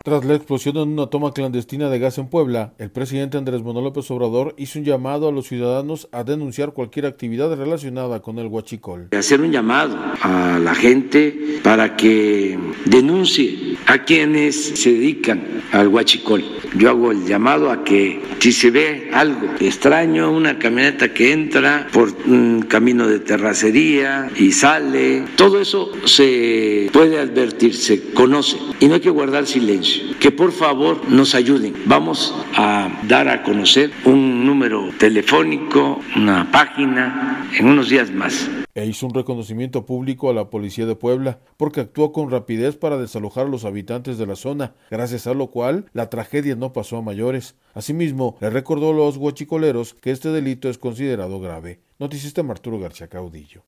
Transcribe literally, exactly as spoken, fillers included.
Tras la explosión en una toma clandestina de gas en Puebla, el presidente Andrés Manuel López Obrador hizo un llamado a los ciudadanos a denunciar cualquier actividad relacionada con el huachicol. Hacer un llamado a la gente para que denuncie a quienes se dedican al huachicol. Yo hago el llamado a que si se ve algo extraño, una camioneta que entra por un camino de terracería y sale, todo eso se puede advertir, se conoce y no hay que guardar silencio. Que por favor nos ayuden. Vamos a dar a conocer un número telefónico, una página, en unos días más. E hizo un reconocimiento público a la policía de Puebla, porque actuó con rapidez para desalojar a los habitantes de la zona, gracias a lo cual la tragedia no pasó a mayores. Asimismo, le recordó a los huachicoleros que este delito es considerado grave. Noticista Arturo García Caudillo.